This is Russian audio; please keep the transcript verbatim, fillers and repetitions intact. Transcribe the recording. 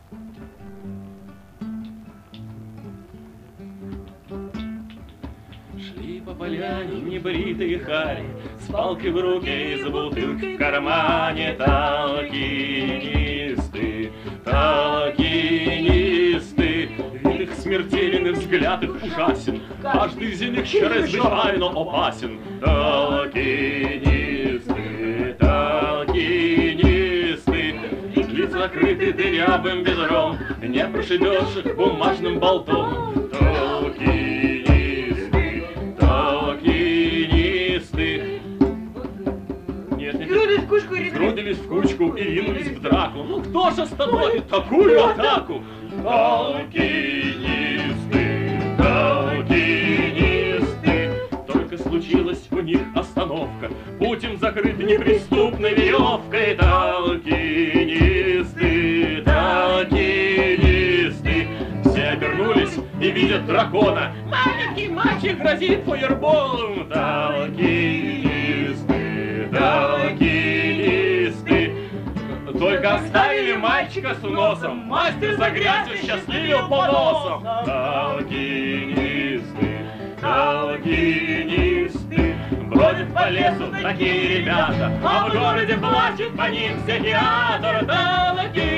Шли по поляне небритые хари, с палкой в руке и с бутылкой в кармане. Толкинисты, толкинисты, вид их смертелен и взгляд их ужасен. Каждый из них чрезвычайно опасен. Толкинисты, толкинисты, лица закрыты дырявым ведром, не прошибешь их бумажным болтом. Толкинисты, толкинисты. Нет, нет, сгрудились в кучку и ринулись в драку. Ну кто же остановит такую атаку? Толкинисты, толкинисты. Только случилась у них остановка, путь им закрыт неприступной веревкой. Толкинисты, толкинисты. Все обернулись и видят дракона. Маленький мальчик грозит фаерболом. Толкинисты, толкинисты. Только оставили мальчика с носом, мастер за грязью счастливил по носам. Толкинисты, толкинисты. Бродят по лесу такие ребята, а в городе плачет по ним психиатр. Толкинисты.